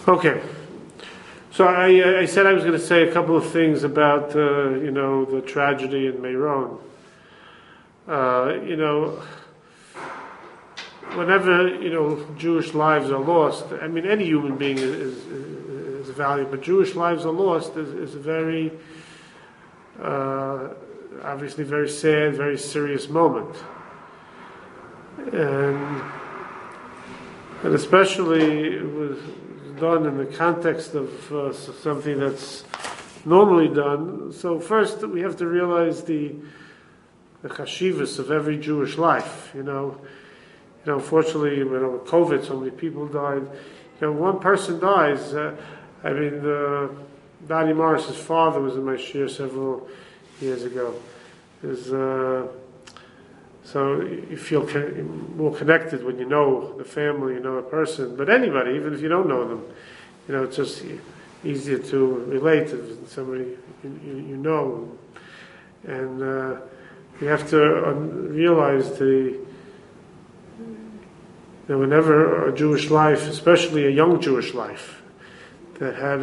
Okay, so I said I was going to say a couple of things about the tragedy in Meron. Whenever Jewish lives are lost, I mean any human being is valuable, but Jewish lives are lost is a very obviously very sad, very serious moment, and especially it was done in the context of something that's normally done. So first we have to realize the chashivas of every Jewish life. Unfortunately, with COVID, so many people died. One person dies. Donnie Morris's father was in my shir several years ago. So you feel more connected when you know the family, you know a person. But anybody, even if you don't know them, it's just easier to relate to somebody you know. And you have to realize that whenever a Jewish life, especially a young Jewish life, that had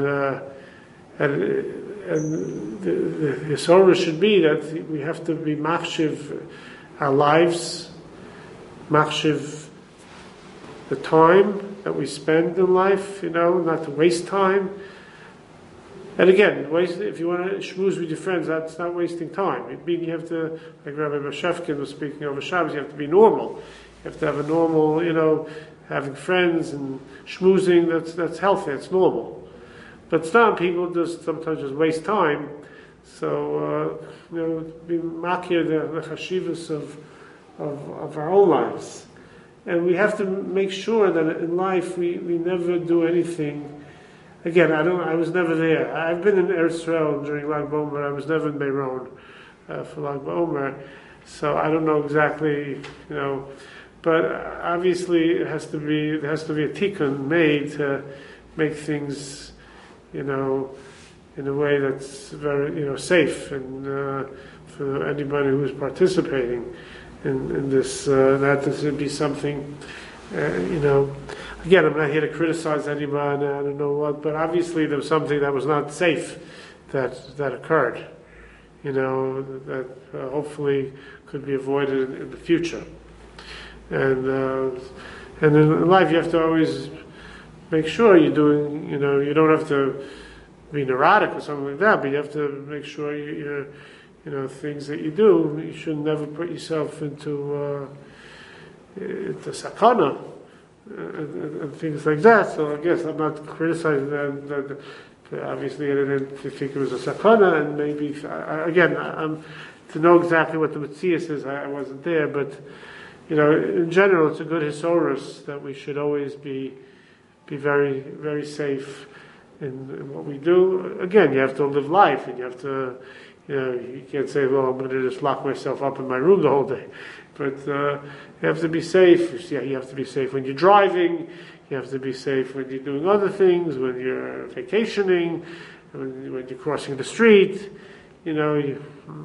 the Yisora should be that we have to be machshiv our lives, machshiv the time that we spend in life, not to waste time. And again, if you want to schmooze with your friends, that's not wasting time. You have to, like Rabbi Bashevkin was speaking over Shabbos, you have to be normal. You have to have a normal, having friends and schmoozing, that's healthy, that's normal. But some people sometimes just waste time. So, be makir the chashivas of our own lives. And we have to make sure that in life we never do anything. Again, I was never there. I've been in Eretz Yisrael during Lag BaOmer. I was never in Meron for Lag BaOmer. So I don't know exactly, but obviously there has to be a tikkun made to make things, in a way that's very, safe and for anybody who's participating in this. That this would be something, Again, I'm not here to criticize anybody. I don't know what, but obviously there was something that was not safe that occurred. That hopefully could be avoided in the future. And in life you have to always make sure you're doing, you don't have to be neurotic or something like that, but you have to make sure you're, things that you do, you should never put yourself into sakana and things like that. So I guess I'm not criticizing that obviously I didn't think it was a sakana, and maybe, again, to know exactly what the Metzias is, I wasn't there, but, in general, it's a good hisorus that we should always be very, very safe in what we do. Again, you have to live life, and you have to, you can't say, well, I'm going to just lock myself up in my room the whole day. But you have to be safe. You have to be safe when you're driving. You have to be safe when you're doing other things, when you're vacationing, when you're crossing the street. And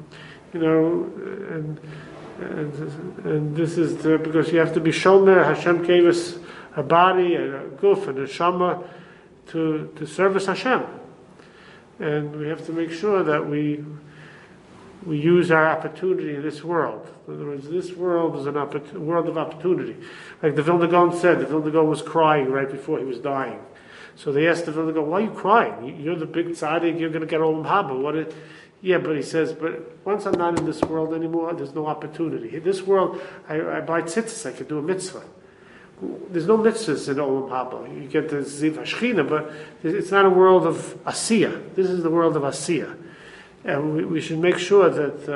this is because you have to be shomer. Hashem gave us a body and a guf and a shama to service Hashem, and we have to make sure that we use our opportunity in this world. In other words, this world is a world of opportunity. Like the Vilna Gaon said, the Vilna Gaon was crying right before he was dying. So they asked the Vilna Gaon, why are you crying? You're the big tzaddik, you're going to get Olam Haba. Yeah, but he says, but once I'm not in this world anymore, there's no opportunity. In this world, I buy tzitzis, I can do a mitzvah. There's no mitzvahs in Olam Haba. You get the Ziv HaShechina, but it's not a world of Asiya. This is the world of Asiya. And we should make sure that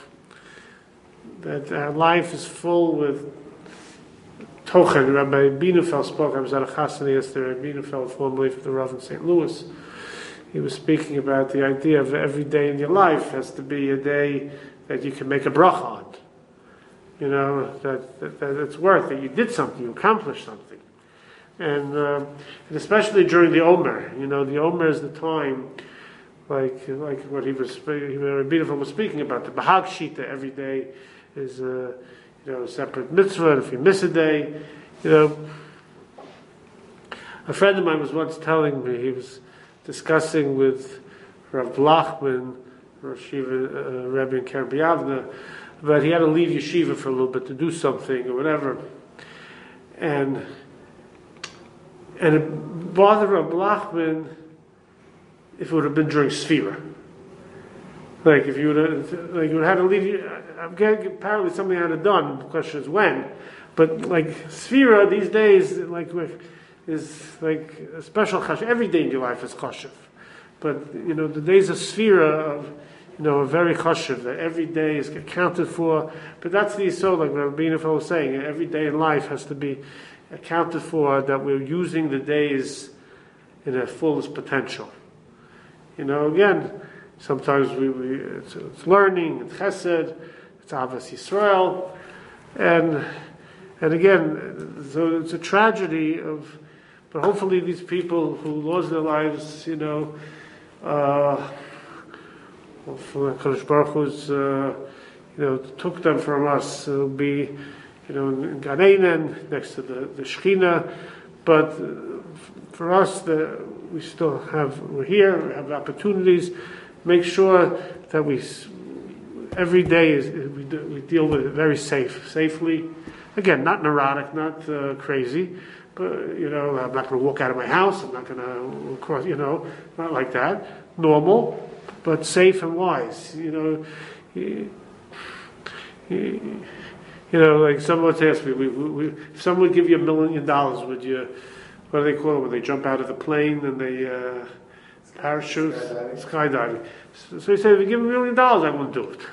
our life is full with tochen. Rabbi Bienenfeld spoke. I was at a chasana yesterday. Rabbi Bienenfeld, formerly for the Rav in St. Louis. He was speaking about the idea of every day in your life has to be a day that you can make a bracha on. That it's worth it. You did something. You accomplished something. And especially during the Omer. The Omer is the time. Like what Rabbi Bienenfeld was speaking about, the Bahag Shita every day is a separate mitzvah. If you miss a day, A friend of mine was once telling me, he was discussing with Rav Blachman, Rosh Yeshiva Rebbe in Keren B'Yavneh, but he had to leave yeshiva for a little bit to do something or whatever. And it bothered Rav Blachman if it would have been during Sfira. Like if you would have had to leave, apparently something had to done. The question is when. But like Sfira these days, is like a special chashuv. Every day in your life is chashuv. But the days of Sfira are very chashuv. That every day is accounted for. But that's the yisod, like Rabbi Nefel was saying. Every day in life has to be accounted for. That we're using the days in their fullest potential. Again. Sometimes it's learning, it's chesed, it's Avas Yisrael, and again, so it's a tragedy but hopefully these people who lost their lives, hopefully Kadosh Baruch Hu's, took them from us. It'll be, in Gan Eden, next to the Shechina, but for us, we're here, we have opportunities. Make sure that every day we deal with it very safely. Again, not neurotic, not crazy, but I'm not going to walk out of my house. I'm not going to cross, not like that. Normal, but safe and wise. Like someone asked me, if someone would give you $1 million, would you? What do they call it when they jump out of the plane and they? Parachutes, skydiving. So he said, if you give me $1 million, I wouldn't do it.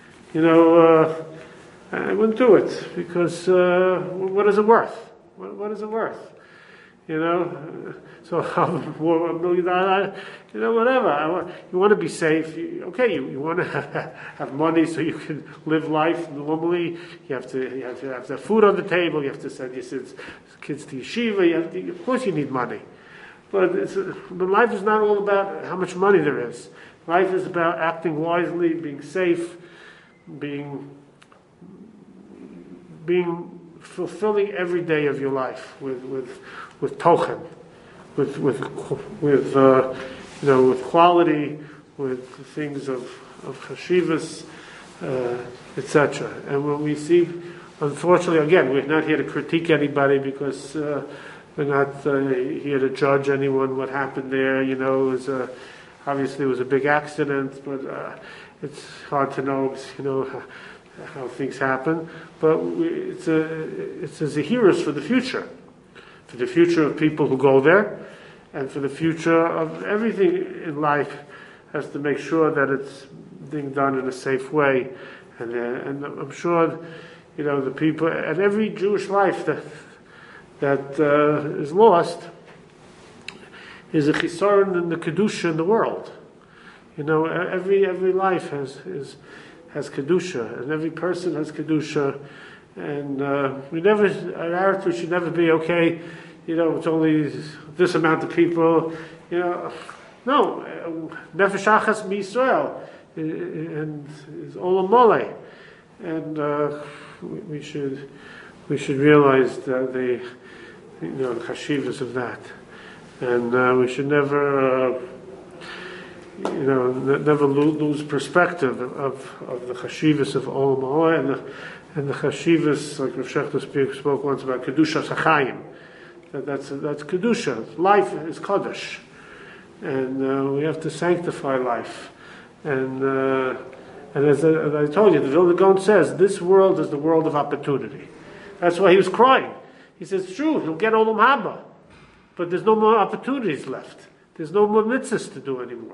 I wouldn't do it because what is it worth? What is it worth? So $1 million, whatever. You want to be safe. You want to have money so you can live life normally. You have to have food on the table. You have to send your kids to yeshiva. Of course, you need money. But life is not all about how much money there is. Life is about acting wisely, being safe, being fulfilling every day of your life with tochen, with quality, with things of chashivas, etc. And when we see, unfortunately, again, we're not here to critique anybody because. We're not here to judge anyone. What happened there, obviously it was a big accident, but it's hard to know, how things happen. But it's a zehirus for the future of people who go there, and for the future of everything in life has to make sure that it's being done in a safe way, and I'm sure, the people and every Jewish life that is lost is a chisaron in the kedusha in the world. Every life has kedusha, and every person has kedusha, and our attitude should never be okay. It's only this amount of people. No, nefesh achas miYisrael, and is olam mole, and we should realize that the chashivas of that, and we should never, never lose perspective of the chashivas of Olam Ha'olam and the chashivas, like Rav Shechter spoke once about kedusha sachayim. That's kedusha. Life is kodesh, and we have to sanctify life. And as I told you, the Vilna Gaon says this world is the world of opportunity. That's why he was crying. He says, it's true, he'll get Olam Haba, but there's no more opportunities left. There's no more mitzvahs to do anymore.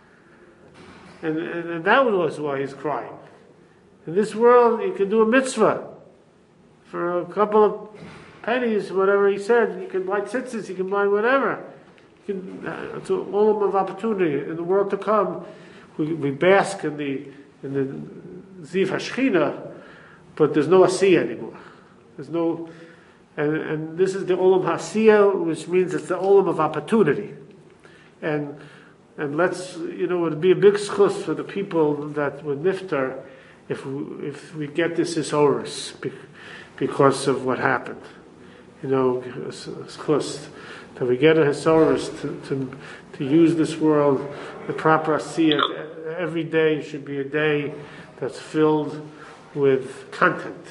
And that was why he's crying. In this world, you can do a mitzvah for a couple of pennies, whatever he said. You can buy tzitzis, you can buy whatever. It's an olam of opportunity. In the world to come, we bask in the Ziv HaShechina, but there's no Asiyah anymore. There's no... And this is the Olam Hasiyah, which means it's the Olam of opportunity. And let's, it would be a big schus for the people that were niftar if we get this Isorus because of what happened. schus, that we get a Hisaurus to use this world, the proper asiyah. Every day should be a day that's filled with content.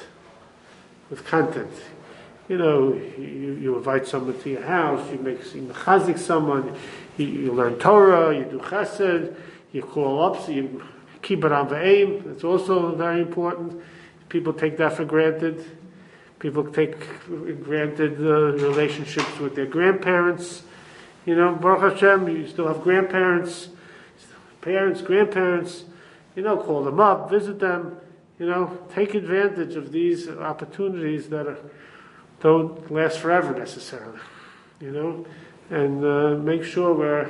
You invite someone to your house, you mechazik someone, you learn Torah, you do chesed, you call up, so you keep it on the aim. It's also very important. People take that for granted. People take for granted relationships with their grandparents. Baruch Hashem, you still have grandparents, parents, grandparents. Call them up, visit them. Take advantage of these opportunities that don't last forever necessarily. And make sure we're,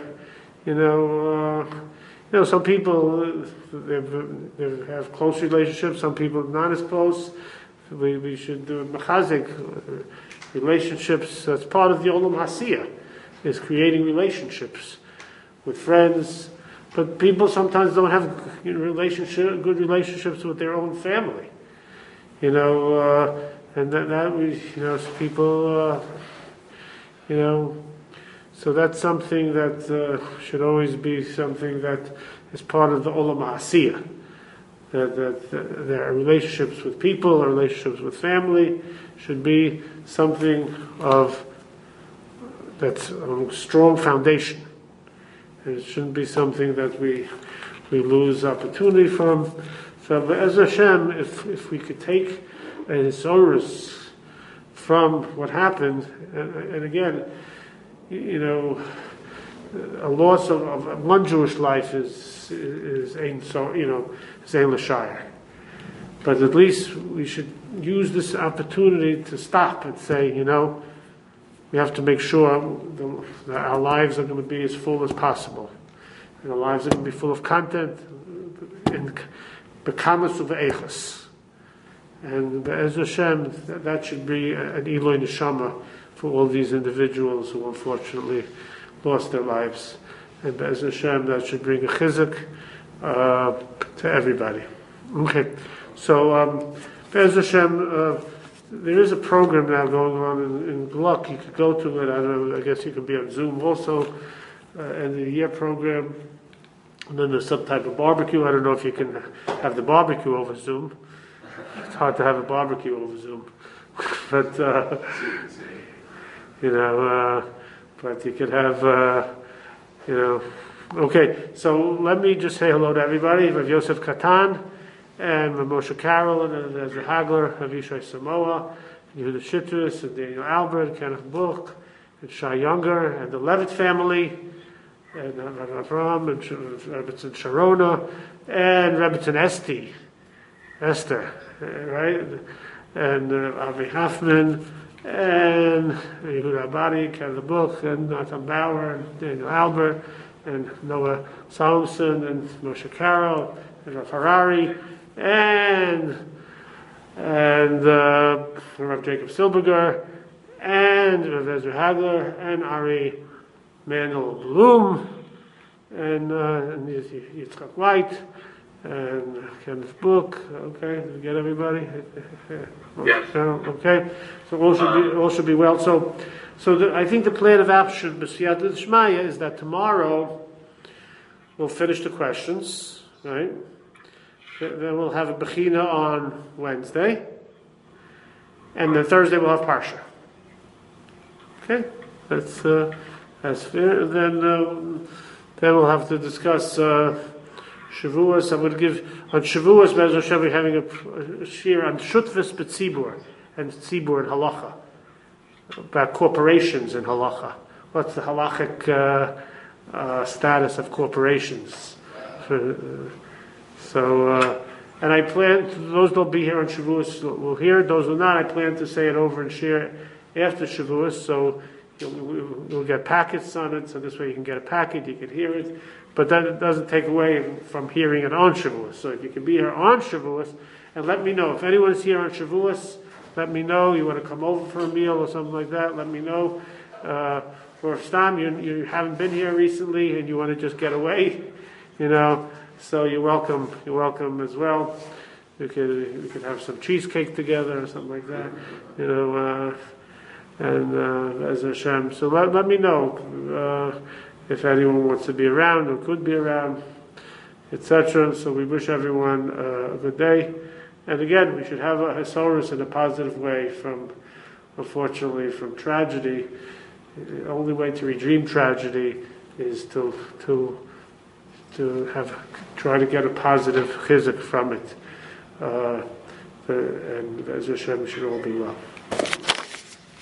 some people they have close relationships. Some people not as close. We should do mechazik relationships. That's part of the olam hasiyah, is creating relationships with friends. But people sometimes don't have good relationships with their own family. And that we, people, so that's something that should always be something that is part of the olam hasiyah. That their relationships with people, or relationships with family, should be something that's a strong foundation. It shouldn't be something that we lose opportunity from. So, as Hashem, if we could take a Hisaurus from what happened, and again, a loss of one Jewish life is ein l'shayar. But at least we should use this opportunity to stop and say, we have to make sure that our lives are going to be as full as possible. And our lives are going to be full of content and bekamas of eichas. And Be'ez Hashem, that should be an Eloi Neshama for all these individuals who unfortunately lost their lives. And Be'ez Hashem, that should bring a chizuk to everybody. Okay, so Be'ez Hashem, there is a program now going on in Gluck. You could go to it. I don't know. I guess you could be on Zoom also. End of the year program. And then there's some type of barbecue. I don't know if you can have the barbecue over Zoom. It's hard to have a barbecue over Zoom. But, but you could have, Okay, so let me just say hello to everybody. Rav Yosef Katan, and Moshe Carroll, and Ezra Hagler, Avishai Samoa, Yehuda Shittus, and Daniel Albert, Kenneth Buch, and Shai Younger, and the Levitt family, and Rav Avram, and Rebbetzin Sharona, and Rebbetzin Esther, right? And Avi Hoffman, and Yehuda Abadi, Kenneth Buch, and Nathan Bauer, and Daniel Albert, and Noah Solomson, and Moshe Carroll, and Rav Harari, and Rav Jacob Silberger, and Rav Ezra Hagler, and Ari Manuel Bloom, and Yitzchak White, and Kenneth Book. Okay, did we get everybody? Yes. Okay, so all should be well. So I think the plan of action, B'siyat Shmaya, is that tomorrow we'll finish the questions, right? Then we'll have a Bechina on Wednesday. And then Thursday we'll have Parsha. Okay? That's fair. Then we'll have to discuss Shavuos. I'm going to give, on Shavuos, Be'ez Hashem, we're having a shir on Shutvis B'tzibur and Tzibur and Halacha. About corporations in Halacha. What's the halachic status of corporations? And I plan, those that'll be here on Shavuos will hear it, those who not, I plan to say it over and share after Shavuos, so we'll get packets on it, so this way you can get a packet, you can hear it, but that doesn't take away from hearing it on Shavuos. So if you can be here on Shavuos, and let me know, if anyone's here on Shavuos, let me know, you want to come over for a meal or something like that, let me know. Or if Stam, you haven't been here recently and you want to just get away, so you're welcome as well. We could have some cheesecake together or something like that. and as Hashem. So let me know if anyone wants to be around or could be around, etc. So we wish everyone a good day. And again, we should have a Hasorus in a positive way unfortunately, from tragedy. The only way to redeem tragedy is to try to get a positive chizuk from it. And as Hashem should all be well.